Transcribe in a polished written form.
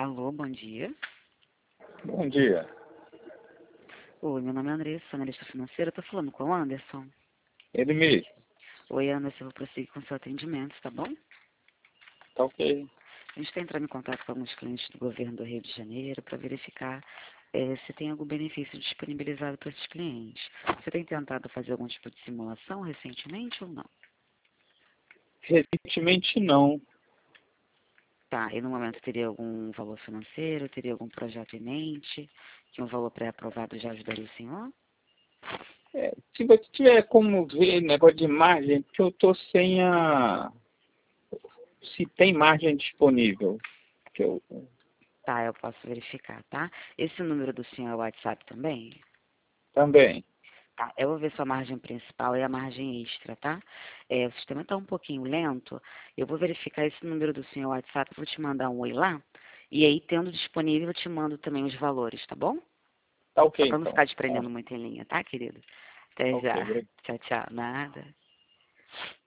Alô, bom dia. Bom dia. Oi, meu nome é Andressa, analista financeira. Estou falando com o Anderson. Ele mesmo. Oi, Anderson, eu vou prosseguir com o seu atendimento, tá bom? Tá ok. A gente está entrando em contato com alguns clientes do governo do Rio de Janeiro para verificar se tem algum benefício disponibilizado para esses clientes. Você tem tentado fazer algum tipo de simulação recentemente ou não? Recentemente não. Tá, e no momento teria algum valor financeiro, teria algum projeto em mente, que um valor pré-aprovado já ajudaria o senhor? Se você tiver como ver negócio de margem, porque eu tô sem a... Se tem margem disponível. Que eu... Tá, eu posso verificar, tá? Esse número do senhor é o WhatsApp também? Também. Tá, eu vou ver sua margem principal e a margem extra, tá? O sistema está um pouquinho lento. Eu vou verificar esse número do senhor WhatsApp, vou te mandar um oi lá. E aí, tendo disponível, eu te mando também os valores, tá bom? Tá ok, Só para não então. ficar te prendendo muito em linha, tá, querido? Até Ok, já. obrigado. Tchau, tchau. Nada.